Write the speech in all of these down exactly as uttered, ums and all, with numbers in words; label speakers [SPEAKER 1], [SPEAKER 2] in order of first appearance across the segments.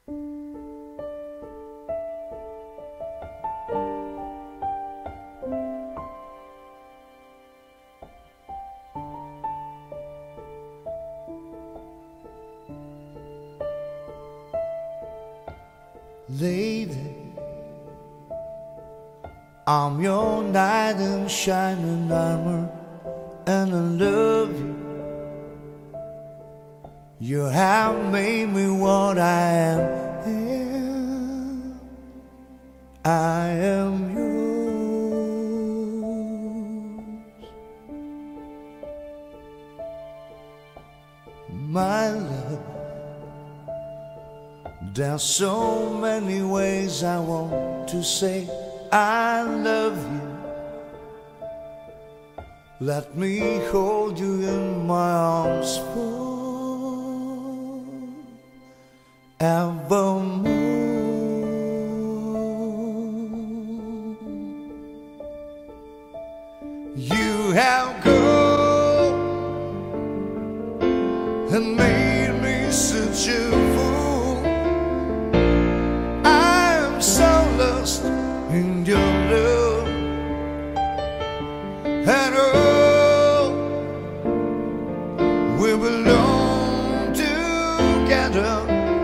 [SPEAKER 1] Lady, I'm your knight in shining armor, and I love you. You have made me what I am, and I am yours. My love, there's so many ways I want to say I love you. Let me hold you in my arms forevermore. You have gone and made me such a fool. I'm so lost in your love, and oh, we belong together.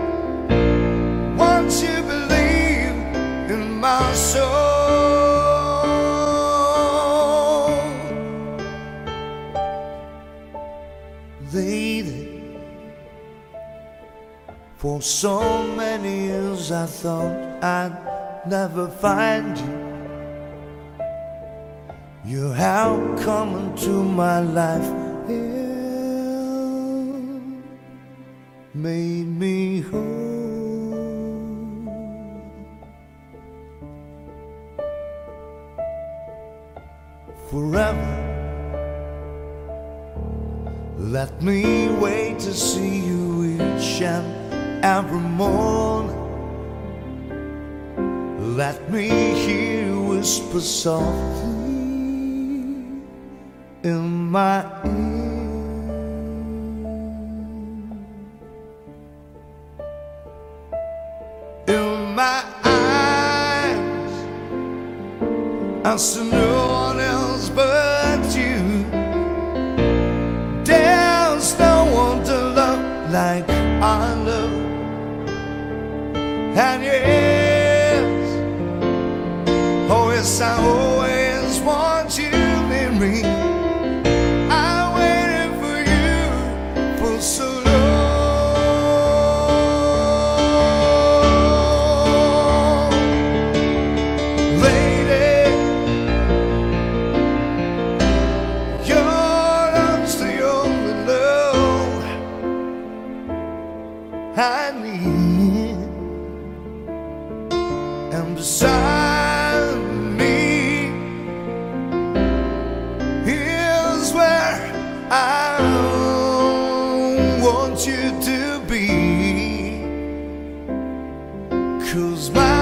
[SPEAKER 1] Once you believe in my soul, lady, for so many years I thought I'd never find you. You have come into my life and made me whole. Forever, let me wait to see you each and every morning. Let me hear you whisper softly in my ear. In my eyes, I see no one else but you. There's no one to love like I love, and yes, oh yes, I always want you near me. I waited for you for so long. Lady, your love's the only love I need, and beside me is where I want you to be. 'Cause my